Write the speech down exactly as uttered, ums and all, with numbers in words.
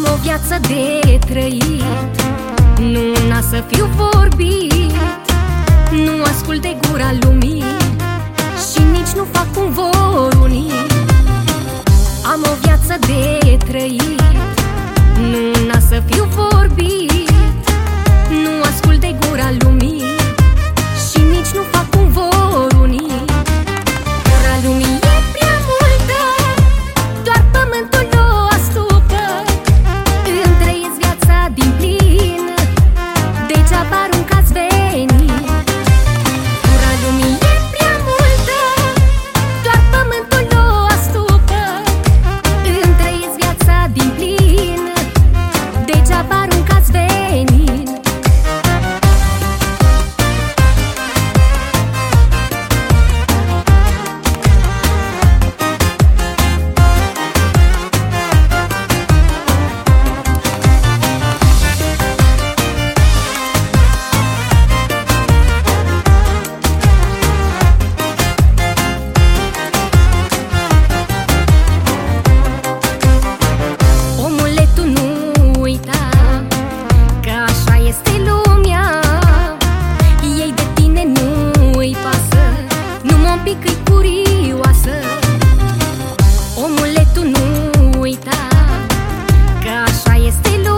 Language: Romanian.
o viață de trăit, nu n-a să fiu vorbit, nu ascult de gura lumii și nici nu fac cum vor unii. Am o viață de trăit, nu n-a să fiu vorbit, nu ascult de gura lumii și nici nu fac cum vor unii. Gura lumii e prea multă, doar pământul o astupă. Îmi trăiesc viața din plin, degeaba aruncați veni. Gura lumii e prea multă, doar pământul o astupă. Îmi trăiesc viața din plin, degeaba aruncați veni. Că-i curioasă, omule, tu nu uita că așa este lumea.